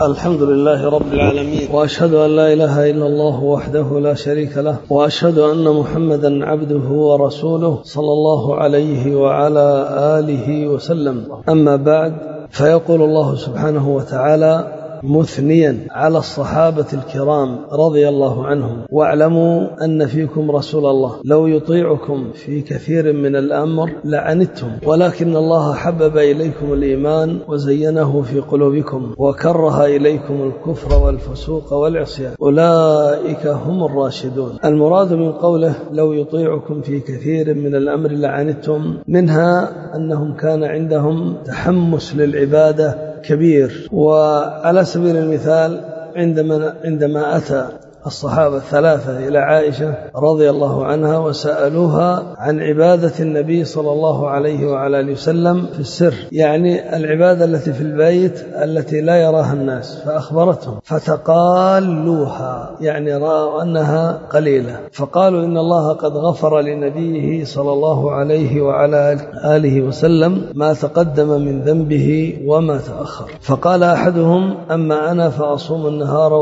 الحمد لله رب العالمين، وأشهد أن لا إله إلا الله وحده لا شريك له، وأشهد أن محمدا عبده ورسوله صلى الله عليه وعلى آله وسلم. أما بعد، فيقول الله سبحانه وتعالى مثنيا على الصحابة الكرام رضي الله عنهم: واعلموا أن فيكم رسول الله لو يطيعكم في كثير من الأمر لعنتم، ولكن الله حبب إليكم الإيمان وزينه في قلوبكم وكره إليكم الكفر والفسوق والعصيان، أولئك هم الراشدون. المراد من قوله لو يطيعكم في كثير من الأمر لعنتم، منها أنهم كان عندهم تحمس للعبادة كبير. وعلى سبيل المثال عندما أتى الصحابة الثلاثة إلى عائشة رضي الله عنها وسألوها عن عبادة النبي صلى الله عليه وعلى آله وسلم في السر، يعني العبادة التي في البيت التي لا يراها الناس، فأخبرتهم فتقالوها، يعني رأوا أنها قليلة، فقالوا إن الله قد غفر لنبيه صلى الله عليه وعلى آله وسلم ما تقدم من ذنبه وما تأخر. فقال أحدهم: أما أنا فأصوم النهار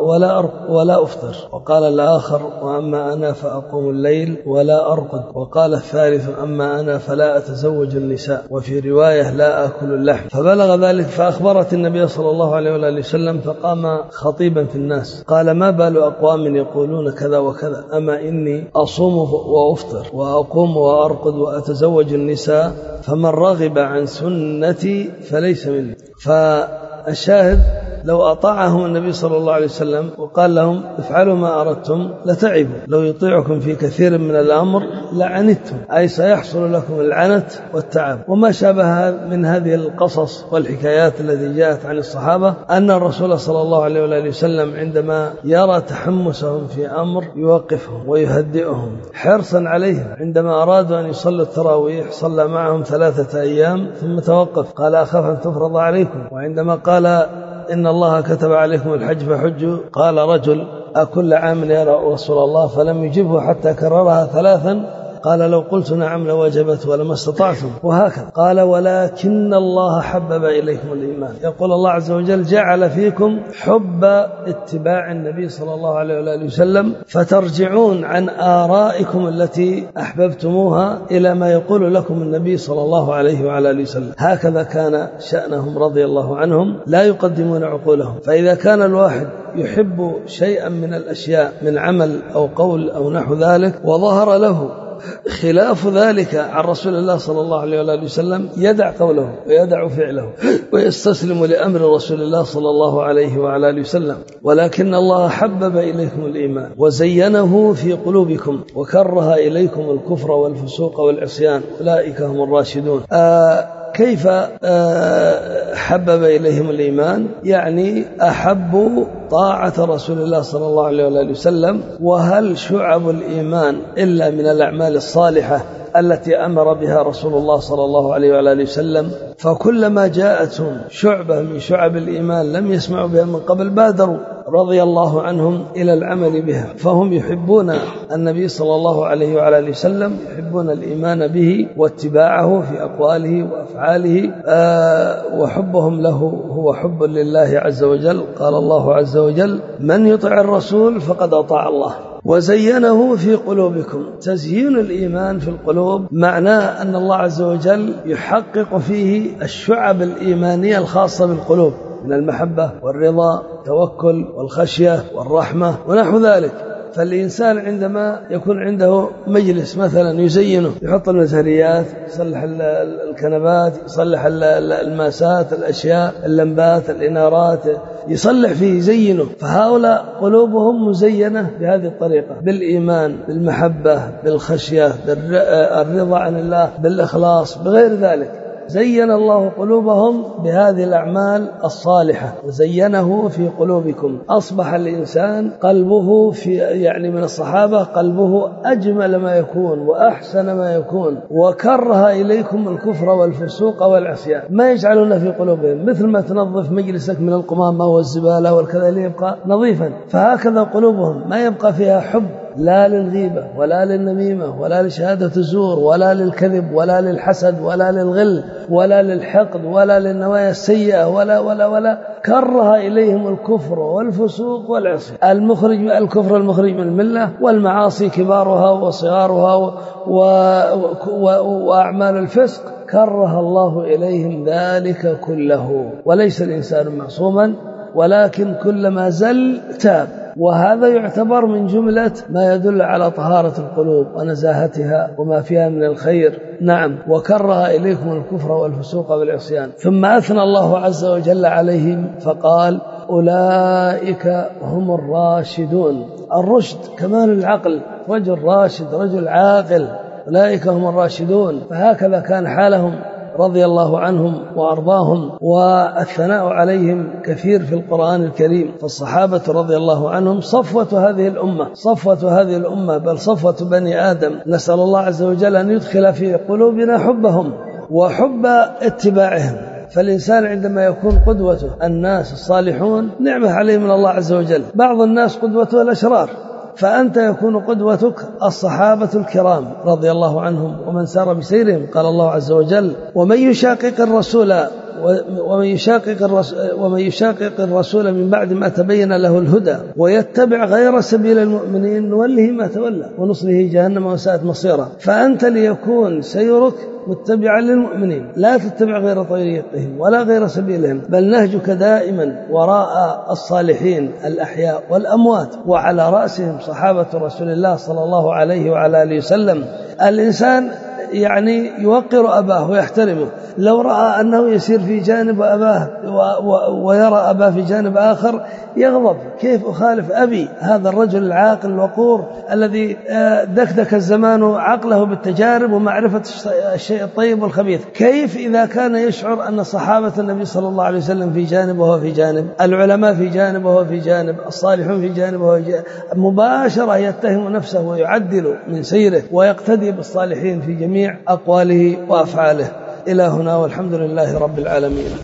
ولا أفطر. وقال الآخر: وأما أنا فأقوم الليل ولا أرقد. وقال الثالث: أما أنا فلا أتزوج النساء، وفي رواية لا أكل اللحم. فبلغ ذلك فأخبرت النبي صلى الله عليه وآله وسلم، فقام خطيبا في الناس قال: ما بال أقوام يقولون كذا وكذا، أما إني أصوم وأفطر وأقوم وأرقد وأتزوج النساء، فمن رغب عن سنتي فليس مني. فالشاهد لو أطاعهم النبي صلى الله عليه وسلم وقال لهم افعلوا ما أردتم لتعبوا، لو يطيعكم في كثير من الأمر لعنتم، أي سيحصل لكم العنت والتعب. وما شابه من هذه القصص والحكايات التي جاءت عن الصحابة أن الرسول صلى الله عليه وآله وسلم عندما يرى تحمسهم في أمر يوقفهم ويهدئهم حرصا عليهم. عندما أرادوا أن يصلوا التراويح صلى معهم 3 أيام ثم توقف، قال: أخاف أن تفرض عليكم. وعندما قال: إن الله كتب عليكم الحج فحجوا، قال رجل: أكل عام يا رسول الله؟ فلم يجبه حتى كررها 3. قال: لو قلت نعم لوجبت ولما استطعتم. وهكذا قال: ولكن الله حبب إليكم الإيمان. يقول الله عز وجل: جعل فيكم حب اتباع النبي صلى الله عليه وآله وسلم، فترجعون عن آرائكم التي أحببتموها إلى ما يقول لكم النبي صلى الله عليه وعلى آله وسلم. هكذا كان شأنهم رضي الله عنهم، لا يقدمون عقولهم. فإذا كان الواحد يحب شيئا من الأشياء من عمل أو قول أو نحو ذلك وظهر له خلاف ذلك عن رسول الله صلى الله عليه وآله وسلم، يدع قوله ويدع فعله ويستسلم لأمر رسول الله صلى الله عليه وعلى آله وسلم. ولكن الله حبب إليكم الإيمان وزينه في قلوبكم وكره إليكم الكفر والفسوق والعصيان، أولئك هم الراشدون. كيف حبب إليهم الإيمان؟ يعني أحبوا طاعة رسول الله صلى الله عليه وآله وسلم. وهل شعب الإيمان إلا من الأعمال الصالحة التي أمر بها رسول الله صلى الله عليه وآله وسلم؟ فكلما جاءتهم شعبة من شعب الإيمان لم يسمعوا بها من قبل بادروا رضي الله عنهم إلى العمل بها. فهم يحبون النبي صلى الله عليه وعلى آله وسلم، يحبون الإيمان به واتباعه في أقواله وأفعاله، وحبهم له هو حب لله عز وجل. قال الله عز وجل: من يطع الرسول فقد أطاع الله. وزينه في قلوبكم. تزيين الإيمان في القلوب معناه أن الله عز وجل يحقق فيه الشعب الإيمانية الخاصة بالقلوب من المحبة والرضا والتوكل والخشية والرحمة ونحو ذلك. فالإنسان عندما يكون عنده مجلس مثلا يزينه، يحط المزهريات، يصلح الكنبات، يصلح الماسات، الأشياء، اللمبات، الإنارات، يصلح فيه، يزينه. فهؤلاء قلوبهم مزينة بهذه الطريقة، بالإيمان، بالمحبة، بالخشية، بالرضا عن الله، بالإخلاص، بغير ذلك. زين الله قلوبهم بهذه الأعمال الصالحة وزينه في قلوبكم. أصبح الإنسان قلبه يعني من الصحابة قلبه أجمل ما يكون وأحسن ما يكون، وكره إليكم الكفر والفسوق والعصيان. ما يجعلون في قلوبهم مثل ما تنظف مجلسك من القمامة والزبالة والكذا ليبقى نظيفا، فهكذا قلوبهم ما يبقى فيها حب لا للغيبة ولا للنميمة ولا لشهادة الزور ولا للكذب ولا للحسد ولا للغل ولا للحقد ولا للنوايا السيئة ولا كره إليهم الكفر والفسوق والعصيان الكفر المخرج من الملة والمعاصي كبارها وصغارها وأعمال الفسق كره الله إليهم ذلك كله. وليس الإنسان معصوما ولكن كلما زل تاب، وهذا يعتبر من جملة ما يدل على طهارة القلوب ونزاهتها وما فيها من الخير. نعم، وكره إليكم الكفر والفسوق والعصيان. ثم أثنى الله عز وجل عليهم فقال أولئك هم الراشدون. الرشد كمال العقل، رجل راشد رجل عاقل، أولئك هم الراشدون. فهكذا كان حالهم رضي الله عنهم وأرضاهم، والثناء عليهم كثير في القرآن الكريم. فالصحابة رضي الله عنهم صفوة هذه الأمة بل صفوة بني آدم. نسأل الله عز وجل أن يدخل في قلوبنا حبهم وحب اتباعهم. فالإنسان عندما يكون قدوته الناس الصالحون نعمة عليه من الله عز وجل. بعض الناس قدوته الأشرار، فأنت يكون قدوتك الصحابة الكرام رضي الله عنهم ومن سار بسيرهم. قال الله عز وجل ومن يشاقق الرسول من بعد ما تبين له الهدى ويتبع غير سبيل المؤمنين نوله ما تولى ونصله جهنم وساءت مصيرا. فأنت ليكون سيرك متبعا للمؤمنين، لا تتبع غير طريقهم ولا غير سبيلهم، بل نهجك دائما وراء الصالحين الأحياء والأموات، وعلى رأسهم صحابة رسول الله صلى الله عليه وعلى آله وسلم. الإنسان يوقر أباه ويحترمه. لو رأى أنه يسير في جانب أباه ويرى أباه في جانب آخر يغضب، كيف أخالف أبي؟ هذا الرجل العاقل الوقور الذي دكدك الزمان عقله بالتجارب ومعرفة الشيء الطيب والخبيث. كيف إذا كان يشعر أن صحابة النبي صلى الله عليه وسلم في جانب وهو في جانب، العلماء في جانب وهو في جانب، الصالحون في جانب وهو في جانب، مباشرة يتهم نفسه ويعدل من سيره ويقتدي بالصالحين في جميع أقواله وأفعاله. إلى هنا والحمد لله رب العالمين.